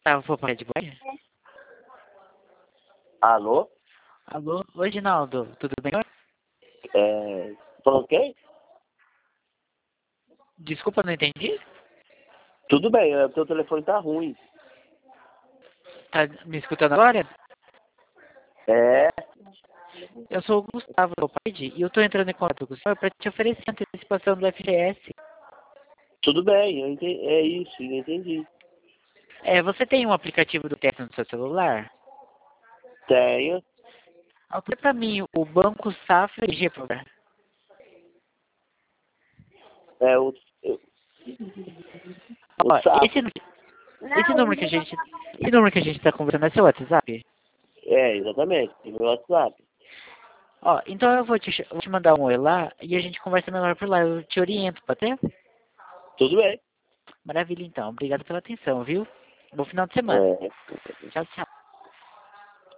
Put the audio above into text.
Tá, vou parar de boia? Alô? Alô? Oi, Ginaldo. Tudo bem? Falou quem? Desculpa, não entendi. Tudo bem, o teu telefone tá ruim. Tá me escutando agora? É, Eu sou o Gustavo Leopardi e eu tô entrando em contato com o senhor para te oferecer a antecipação do FGS. tudo bem, é isso, eu entendi. Você tem um aplicativo do Teto no seu celular? Tenho. Altura para mim o Banco Safra RG, por favor. É o Ó, sapo. esse número que a gente tá conversando é seu WhatsApp? É, exatamente, tem meu WhatsApp. Ó, então eu vou te mandar um oi lá e a gente conversa melhor por lá. Eu te oriento, pode ser? Tudo bem. Maravilha, então. Obrigado pela atenção, viu? Bom final de semana. É. Tchau, tchau.